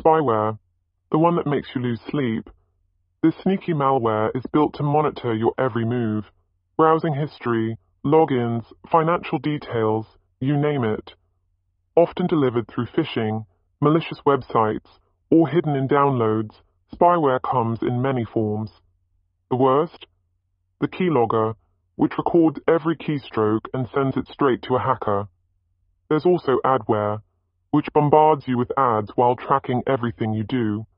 Spyware, the one that makes you lose sleep. This sneaky malware is built to monitor your every move, browsing history, logins, financial details, you name it. Often delivered through phishing, malicious websites, or hidden in downloads, spyware comes in many forms. The worst? The keylogger, which records every keystroke and sends it straight to a hacker. There's also adware, which bombards you with ads while tracking everything you do.